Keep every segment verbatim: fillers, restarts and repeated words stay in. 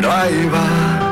pero ahí va.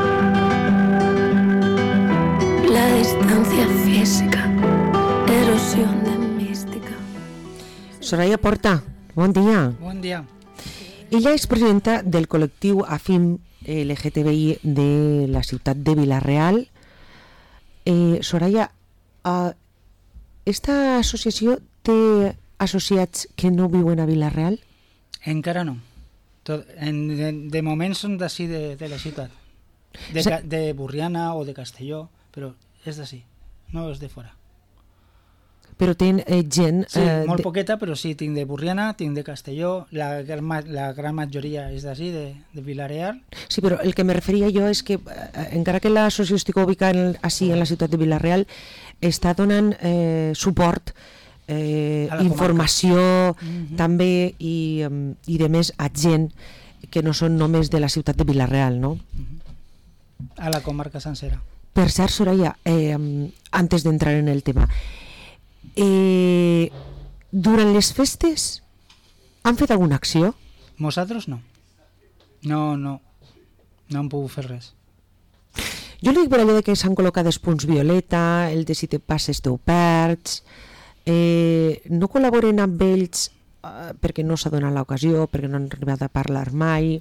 La distancia física, erosión de mística. Soraya Porta, bon dia. Bon dia. Ella és presidenta del col·lectiu AFIM L G T B I de la ciutat de Vila-real. Eh, Soraya, uh, esta associació té associats que no viuen a Vila-real? Encara no. Tot, en, de, de moment són d'ací de, de la ciutat. De, Sí. de Borriana o de Castelló, però és d'ací, no és de fora. Però ten eh, gent... Sí, eh, molt de... poqueta, però sí, tinc de Borriana, tinc de Castelló, la, gran- la gran majoria és d'ací, de, de Vila-real. Sí, però el que me referia jo és que, eh, encara que l'associació estigui ubicada en, així en la ciutat de Vila-real, està donant eh, suport, eh, A la informació Mhm. també i, um, i de més a gent que no són només de la ciutat de Vila-real, no? A la comarca sencera. Per cert, Soraya, eh, antes d'entrar en el tema, eh, durant les festes han fet alguna acció? Nosaltres no. No, no. No hem pogut fer res. Jo li dic per allò de que s'han col·locat els punts violeta, el de si te passes te ho perds, eh, no col·laboren amb ells eh, perquè no s'ha donat l'ocasió, perquè no han arribat a parlar mai.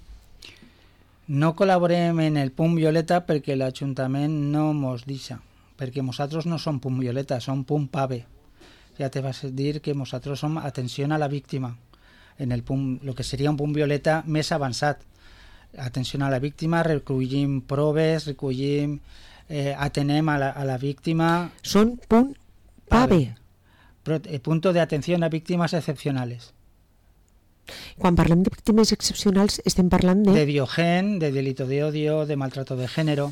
No col·laborem en el punt violeta perquè l'Ajuntament no mos deixa, perquè nosaltres no som punt violeta, som punt pave. Ja te vas a dir que nosaltres som atenció a la víctima, en el punt, lo que seria un punt violeta més avançat. Atenció a la víctima, recollim proves, recollim, eh, atenem a la, a la víctima. Són punt pave. Pro, eh, punto de atención a víctimas excepcionales. Quan parlem de víctimes excepcionals estem parlant de... De biogen, de delito de odio, de maltrato de género.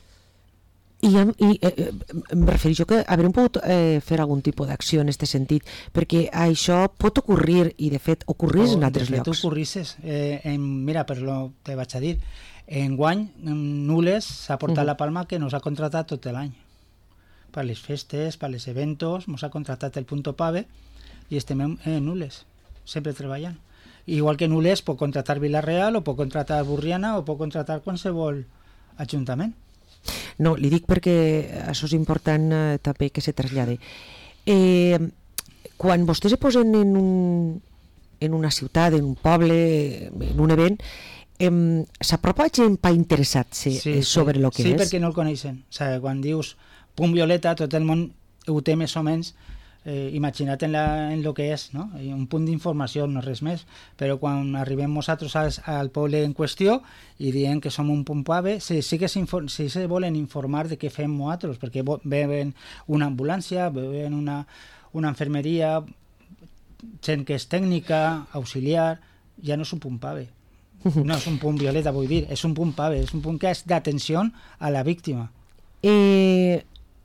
I, hem- i eh, em refereixo que haurem pogut eh, fer algun tipus d'acció en aquest sentit, perquè això pot ocórrer, i de fet ocorrís en altres de fet, llocs. ocorrisses. Eh, en, mira, per lo te vaig a dir, en guany, en Nules s'ha portat Mhm. la palma que nos ha contratat tot l'any. Per les festes, per les eventos, nos ha contratat el Punto Pave i estem en, en Nules, sempre treballant. Igual que Nules pot contratar Vila-real o pot contratar Borriana o pot contratar qualsevol ajuntament. No, li dic perquè això és important eh, també que se trasllade. Eh, quan vostès se posen en, un, en una ciutat, en un poble, en un event, eh, s'apropa gent per interessar-se eh, sobre el que sí, és? Sí, perquè no el coneixen. O sigui, quan dius punt violeta, tot el món ho té més o menys eh, imagina't en, la, en lo que és, no? Un punt d'informació, no res més. Però quan arribem nosaltres al, al poble en qüestió i diem que som un punt pave, sí, sí que sí se volen informar de què fem nosaltres, perquè veuen una ambulància, veuen una, una enfermeria, gent que és tècnica, auxiliar, ja no és un punt pave. No és un punt violeta, vull dir, és un punt pave, és un punt que és d'atenció a la víctima. Eh,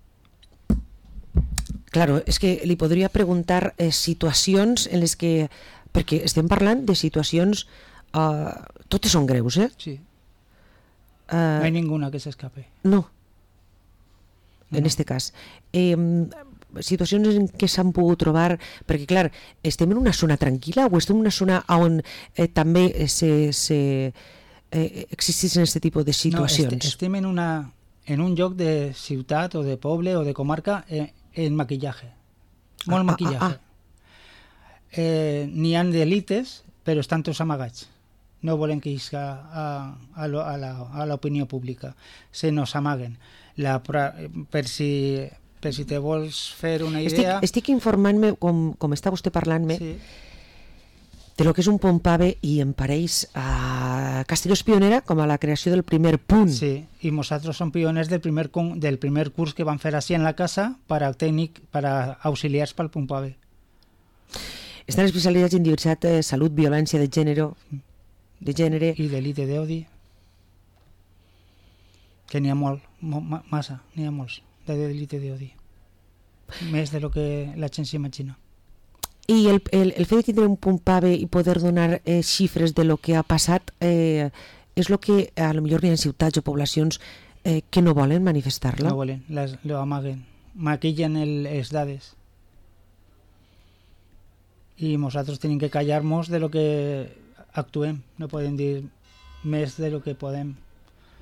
claro, és que li podria preguntar eh, situacions en les que... Perquè estem parlant de situacions... Eh, totes són greus, eh? Sí. Eh, No hay ninguna que s'escape. no, en No. este cas. Eh, situacions en què s'han pogut trobar... Perquè, clar, estem en una zona tranquil·la o estem en una zona on eh, també eh, se, se, eh, existeixen aquest tipus de situacions? No, est estem en, una, en un lloc de ciutat o de poble o de comarca eh, en maquillaje. Molt Ah, ah, maquillaje. ah, Eh, N'hi ha d'elites, però estan tots amagats. No volen que isca a, a, lo- a la- a l'opinió pública. Se nos amaguen. La, pra- per, si, per si te vols fer una Estic, idea... estic informant-me, com, com està vostè parlant-me, Sí. de lo que és un punt pave i em pareix a Castelló és pionera com a la creació del primer punt. Sí, y nosotros son pioners del primer, con- del primer curso que van a hacer así en la casa para técnic, para auxiliars para el punt pave. Estan especialitzats en diversitat, eh, salut, violència de gènere, de gènere. I delite d'odi, que n'hi ha molt, mo- ma- massa, n'hi ha molts, de delite d'odi. Més de lo que la gent s'imagina. I el, el, el fet de tindre un punt pave i poder donar eh, xifres de lo que ha passat eh, és el que a lo millor hi ha ciutats o poblacions eh, que no volen manifestar-lo. No volen, les, lo amaguen, maquillen el, les dades. I nosaltres tenim que callar-nos de lo que actuem, no podem dir més de lo que podem.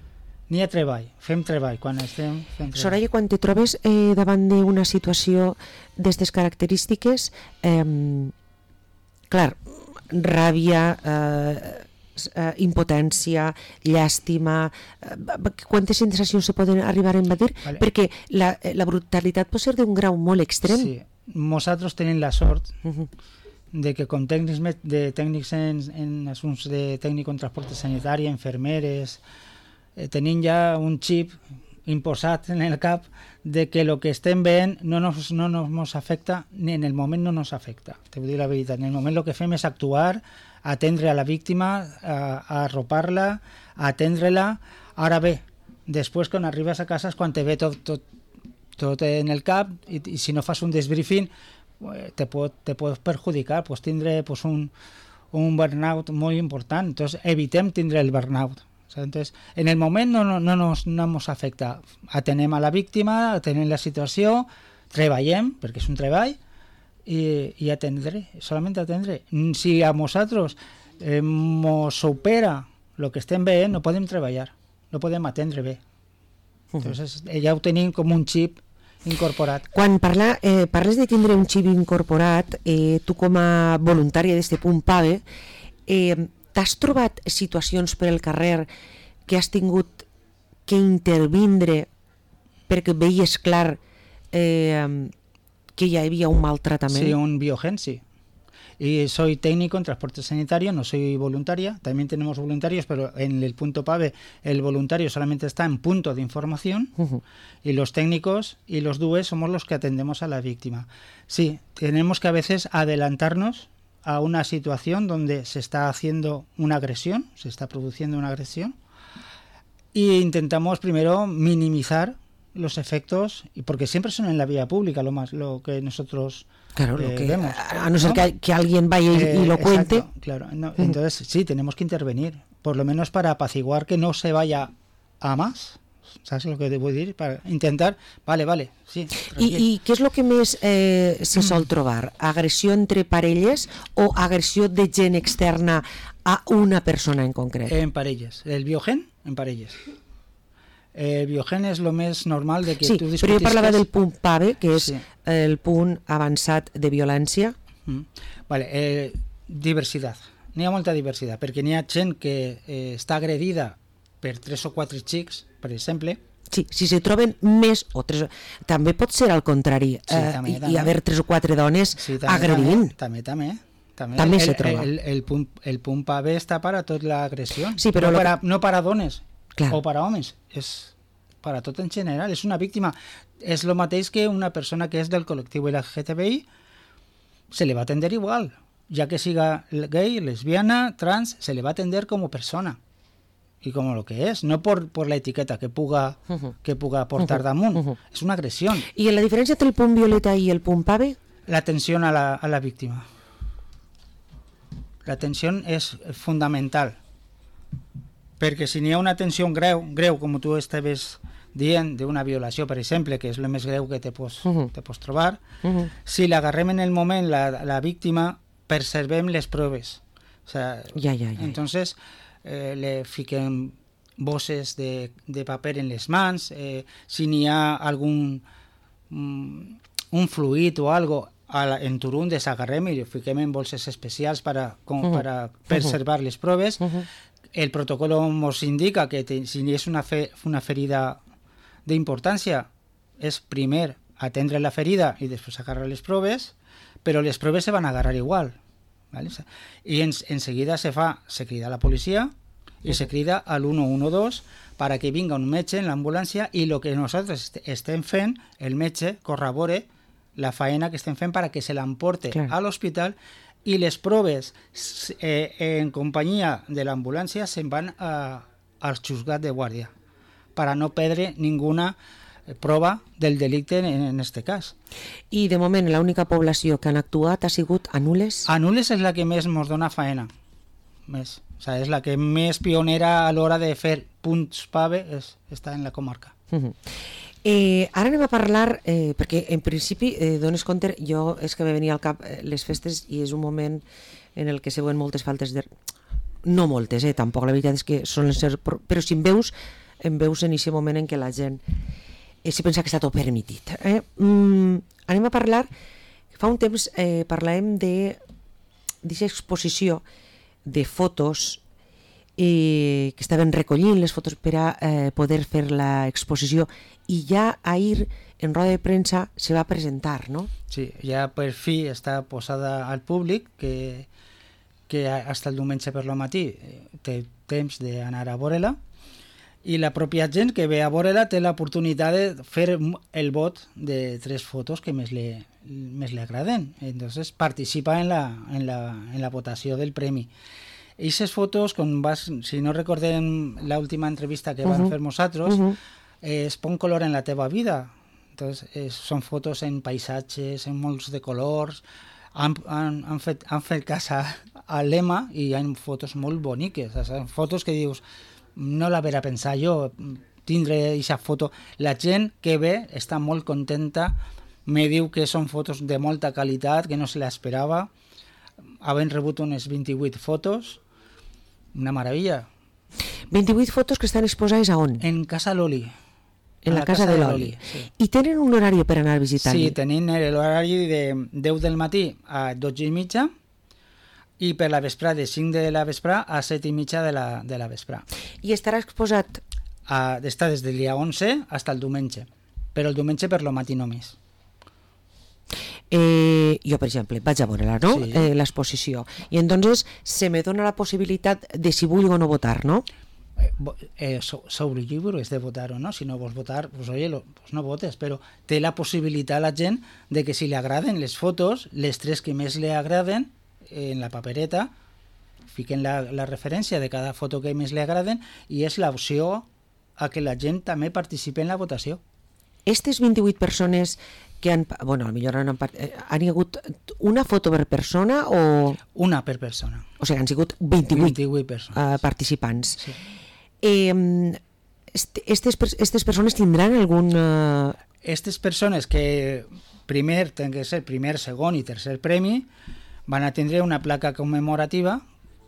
N'hi ha treball, fem treball quan estem fent treball. Soraya, quan te trobes eh, davant d'una situació d'aquestes característiques, eh, clar, ràbia, eh, eh, impotència, llàstima, eh, quantes sensacions se poden arribar a embatir? Vale. Perquè la, la brutalitat pot ser d'un grau molt extrem. Sí, nosaltres tenim la sort Uh -huh. de que com tècnics, de tècnics en, en assumptes de tècnic en transport sanitari, infermeres, eh, tenim ja un xip imposat en el cap de que el que estem veient no nos, no nos afecta, ni en el moment no nos afecta. Te vull dir la veritat, en el moment el que fem és actuar, atendre a la víctima, a, a arropar-la, a atendre-la. Ara bé, després quan arribes a casa és quan te ve tot, tot, tot en el cap i, i si no fas un desbriefing te pot, te pot perjudicar, pues tindre pues un, un burnout molt important. Entonces evitem tindre el burnout. Entonces, en el moment no, no, no, nos, no nos afecta. Atenem a la víctima, atenem la situació, treballem, perquè és un treball, i, i atendre, solament atendre. Si a nosaltres eh, mos supera el que estem veient, no podem treballar, no podem atendre bé. Entonces, ja ho tenim com un xip incorporat. Quan parla, eh, parles de tindre un xip incorporat, eh, tu com a voluntària d'este punt PAVE, eh, t'has trobat situacions per el carrer que has tingut que intervindre perquè veies clar eh, que hi havia un maltratament? Sí, un biogen, sí. Y soy técnico en transporte sanitario, no soy voluntaria. También tenemos voluntarios, pero en el punto PAVE el voluntario solamente está en punto de información. Uh-huh. Y los técnicos y los D U E somos los que atendemos a la víctima. Sí, tenemos que a veces adelantarnos a una situación donde se está haciendo una agresión, se está produciendo una agresión, e intentamos primero minimizar los efectos, y porque siempre son en la vía pública lo más lo que nosotros claro, eh, lo que, vemos, a no ser ¿no? que, que alguien vaya y, eh, y lo cuente. Exacto, claro, no, uh-huh. Entonces sí, tenemos que intervenir, por lo menos para apaciguar que no se vaya a más. ¿Sabes lo que debo decir? Para intentar, vale, vale, sí. I, I què és el que més eh, se sol trobar? Agressió entre parelles o agressió de gent externa a una persona en concret? En parelles. El biogen, en parelles. El biogen és el més normal de que sí, tu discutisques... Sí, però jo parlava del punt PAVE, que és sí. el punt avançat de violència. Mm. Vale, eh, diversitat. N'hi ha molta diversitat, perquè n'hi ha gent que eh, està agredida per tres o quatre xics, per exemple. Sí, si se troben més o tres... També pot ser al contrari, sí, eh, també, i també. haver tres o quatre dones sí, també, agredint. També, també. També, també el, se troba. El, el, el, punt, el punt PAVE està per a tota l'agressió. Sí, però no, lo... per a, no per a dones Clar. o per a homes. És per a tot en general. És una víctima. És el mateix que una persona que és del col·lectiu L G T B I se le va atender igual. Ja que siga gay, lesbiana, trans, se le va atender como persona. Y como lo que es, no por, por la etiqueta que puga, uh-huh. que puga portar uh-huh. damunt. Uh-huh. Es una agresión. ¿Y la diferencia entre el punt violeta y el punt PAVE? La atención a la, a la víctima. La atención es fundamental. Perquè si n'hi ha una atenció greu, greu com tu estaves dient, d'una violació, per exemple, que és el més greu que te pots, uh-huh. te pots trobar, uh-huh. si l'agarrem en el moment, la, la víctima, preservem les proves. O sea, ja, ja, ja. Entonces, eh, le fiquem bosses de, de paper en les mans, eh, si n'hi ha algun um, un fluid o algo a la, en turun desagarrem i fiquem en bolses especials para, com, uh-huh. para preservar uh-huh. les proves. Uh-huh. El protocolo nos indica que te, si és una, fe, una ferida d'importància, és primer atendre la ferida i després agarrar les proves, però les proves se van a agarrar igual. ¿Vale? Y en, enseguida se fa, se crida a la policía y se crida al uno uno dos para que vinga un metge en l'ambulància i el que nosaltres est estem fent, el metge corrobore la faena que estem fent para que se l'emporte claro. a l'hospital i les proves eh, en companyia de l'ambulància se'n van a, al juzgat de guàrdia para no perdre ninguna prova del delicte en, en este cas. I de moment l'única població que han actuat ha sigut a Nules? A Nules és la que més ens dona faena. Més. O sea, és la que més pionera a l'hora de fer punts PAVE és, està en la comarca. Uh-huh. eh, ara anem a parlar, eh, perquè en principi, eh, dones compte, jo és que me venia al cap eh, les festes i és un moment en el que se veuen moltes faltes de... No moltes, eh, tampoc, la veritat és que solen ser... Però si em veus en veus en aquest moment en què la gent eh, si pensa que està tot permitit. Eh? Mm, anem a parlar, fa un temps eh, parlàvem de d'aquesta exposició de fotos eh, que estaven recollint les fotos per a eh, poder fer l'exposició, i ja ahir en roda de premsa se va presentar, no? Sí, ja per fi està posada al públic, que, que hasta el diumenge per la matí té temps d'anar a veure-la, i la pròpia gent que ve a veure-la té l'oportunitat de fer el vot de tres fotos que més li, més li agraden. Entonces participa en la, en la, en la votació del premi. Aquestes fotos, com vas, si no recordem l'última entrevista que van uh -huh. fer nosaltres, uh -huh. eh, es pon color en la teva vida. Entonces, eh, són fotos en paisatges, en molts de colors. Han, han, han, fet, han fet cas al lema i hi ha fotos molt boniques. O sigui, fotos que dius, no la vera pensar jo, tindre aquesta foto. La gent que ve està molt contenta, me diu que són fotos de molta qualitat, que no se l'esperava. Havent rebut unes vint-i-vuit fotos, una meravella. vint-i-vuit fotos que estan exposades a on? En Casa Loli. En la, la casa, casa de l'Oli. Sí. I tenen un horari per anar a visitar-hi? Sí, tenim l'horari de deu del matí a dotze i mitja i per la vesprà de cinc de la vesprà a set i mitja de la, de la vesprà. I estarà exposat? A, està des del dia onze fins al diumenge, però el diumenge per lo matí només. Eh, jo, per exemple, vaig a veure-la, no? Sí. Eh, l'exposició. I entonces se me dona la possibilitat de si vull o no votar, no? Eh, sobre el llibre és de votar o no. Si no vols votar, pues, oye, lo, pues no votes, però té la possibilitat la gent de que si li agraden les fotos, les tres que més li agraden, eh, en la papereta fiquen la, la referència de cada foto que més li agraden, i és l'opció a que la gent també participi en la votació. Estes vint-i-vuit persones que han... Bueno, potser han, han hi hagut una foto per persona o... Una per persona. O sigui, han sigut vint-i-vuit, vint-i-vuit persones. Uh, participants. Sí. Eh, estes, estes persones tindran algun... Uh... Estes persones que primer, tenen que ser primer, segon i tercer premi, van a tindre una placa commemorativa,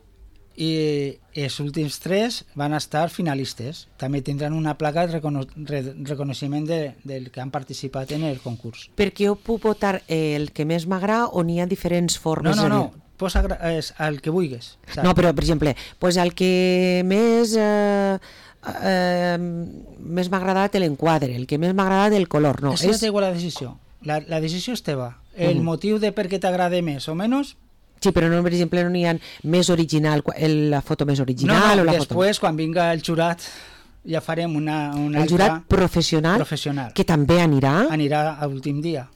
i els últims tres van estar finalistes. També tindran una placa de recono re reconeixement de, del que han participat en el concurs. Perquè jo puc votar el que més m'agrada o n'hi ha diferents formes? No, no, no. Pots és el que vulguis. Saps? No, però, per exemple, pues el que més eh, eh, més m'ha agradat l'enquadre, el que més m'ha agradat el color. No, és la teva la decisió. La, la decisió és teva. El uh -huh. motiu de per què t'agrada més o menys... Sí, però no, per exemple, no n'hi ha més original, la foto més original... No, no, o la després, foto... quan vinga el jurat, ja farem una... una el jurat professional, professional, que també anirà... Anirà a l'últim dia.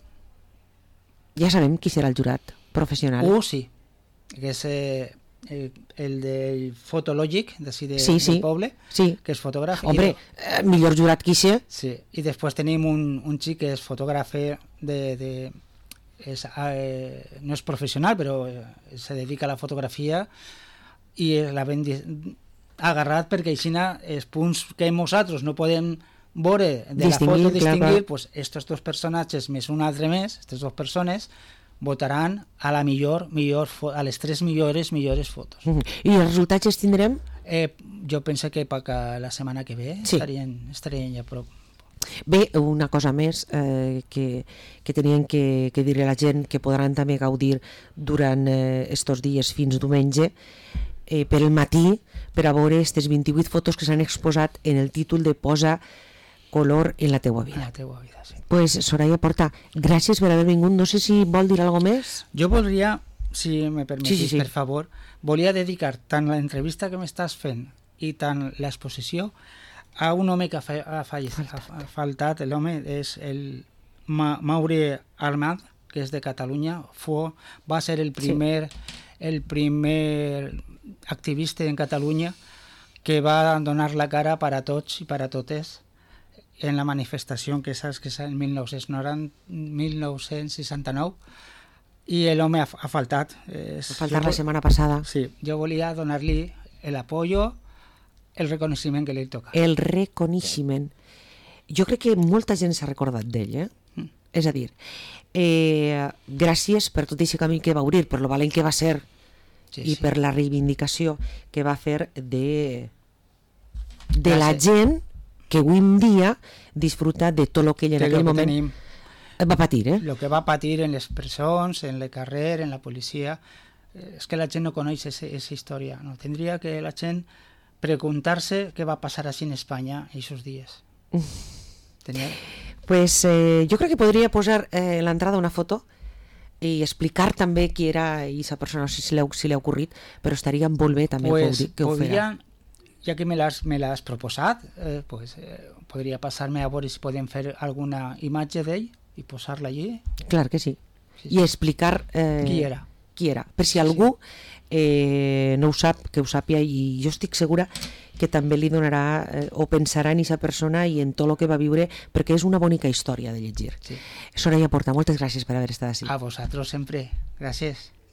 Ja sabem qui serà el jurat professional. Uh, sí. Que és eh, el, el del fotològic d'ací de, sí, sí, del poble, sí. que és fotògraf. Hombre, i, eh, millor jurat que això. Sí, i després tenim un, un xic que és fotògraf de... de és, eh, no és professional, però eh, se dedica a la fotografia, i la ben agarrat perquè així els punts que nosaltres no podem veure de distingir, la foto distingir, pues estos dos personatges més un altre més, aquestes dues persones votaran a la millor, millor a les tres millores millores fotos. Mm. I els resultats els tindrem? Eh, jo penso que per la setmana que ve sí. estarien, estarien ja a prop. Bé, una cosa més eh, que, que tenien que, que dir a la gent, que podran també gaudir durant eh, estos dies fins diumenge, eh, per el matí, per a veure aquestes vint-i-vuit fotos que s'han exposat en el títol de Posa color en la teua vida. En la teua vida, sí. Pues, Soraya Porta, gràcies per haver vingut. No sé si vol dir alguna cosa més. Jo voldria, si me permetís, sí, sí, sí. per favor, volia dedicar tant l'entrevista que m'estàs fent i tant l'exposició a un home que ha, fa, ha, fallat, ha, ha faltat. L'home és el Ma, Mauri Armand, que és de Catalunya. Fue, va ser el primer, sí. el primer activista en Catalunya que va donar la cara per a tots i per a totes en la manifestació que saps que és en mil nou-cents noranta, mil nou-cents seixanta-nou, i l'home ha, ha faltat. Es, ha faltat jo, la setmana passada. Sí, jo volia donar-li l'apoyo, el reconeixement que li toca. El reconeixement. Jo crec que molta gent s'ha recordat d'ell, eh? Mm. És a dir, eh, gràcies per tot aquest camí que va obrir, per lo valent que va ser, sí, i sí. per la reivindicació que va fer de, de la gent que avui en dia disfruta de tot el que ell en De lo aquell que moment tenim. va patir, eh? El que va patir en les presons, en el carrer, en la policia, eh, és que la gent no coneix aquesta història. No? Tindria que la gent preguntar-se què va passar així en Espanya aquests dies. Tenia... Pues eh, jo crec que podria posar eh, en l'entrada una foto i explicar també qui era aquesta persona, no sé si li ha, si li ha ocorrit, però estaria molt bé també pues, que ho, que ho podria, fera. ja que me l'has me l'has proposat, eh, pues, eh, podria passar-me a veure si podem fer alguna imatge d'ell i posar-la allí. Clar que sí. Sí, I sí. explicar eh, Qui era. qui era. Per si Sí, algú eh, no ho sap, que ho sàpia, i jo estic segura que també li donarà eh, o pensarà en aquesta persona i en tot el que va viure, perquè és una bonica història de llegir. Sí. Soraya Porta, moltes gràcies per haver estat així. A vosaltres sempre. Gràcies.